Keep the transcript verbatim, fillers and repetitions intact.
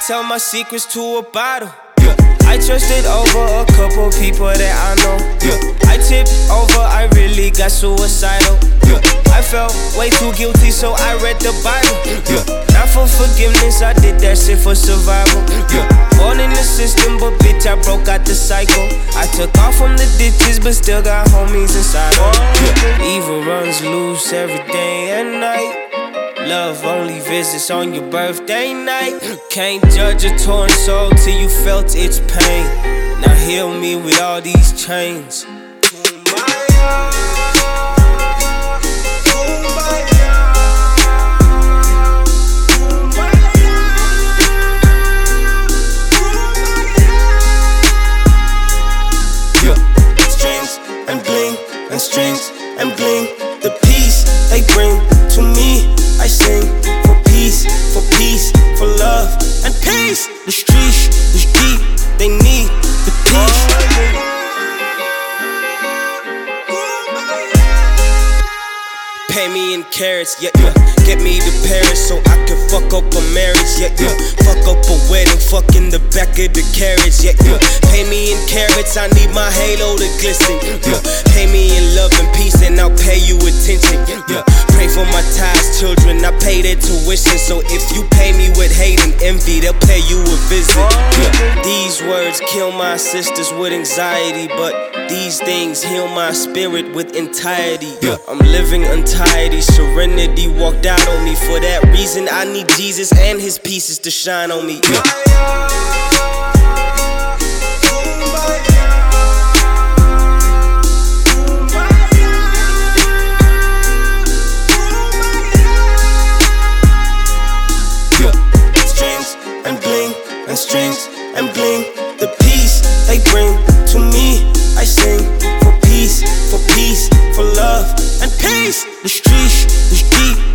tell my secrets to a bottle. Yeah. I trusted over a couple people that I know. Yeah. I tipped over, I really got suicidal. Yeah. I felt way too guilty, so I read the Bible. Yeah. Not for forgiveness, I did that shit for survival. Yeah. Born in the system, but bitch, I broke out the cycle. I took off from the ditches, but still got homies inside of me. Yeah. Evil runs loose every day and night. Love only visits on your birthday night. Can't judge a torn soul till you felt its pain. Now heal me with all these chains. Strings and bling and strings and bling. The peace they bring to me, I sing for peace, for peace, for love and peace. The streets, the deep, they need the peace. Pay me in carrots, yeah, yeah. Get me to Paris so I can fuck up a marriage, yeah, yeah. Fuck up a wedding, fuck in the back of the carriage, yeah, yeah. Pay me in carrots, I need my halo to glisten, yeah. Pay me in love and peace and I'll pay you attention, yeah. Pray for my ties, children, I pay their tuition. So if you pay me with hate and envy, they'll pay you a visit, yeah. These words kill my sisters with anxiety, but these things heal my spirit with entirety, yeah. I'm living untidy, serenity walked out on me. For that reason I need Jesus and his pieces to shine on me, yeah. And bling, and strings, and bling. The peace they bring to me, I sing for peace, for peace, for love and peace. The streets, the deep,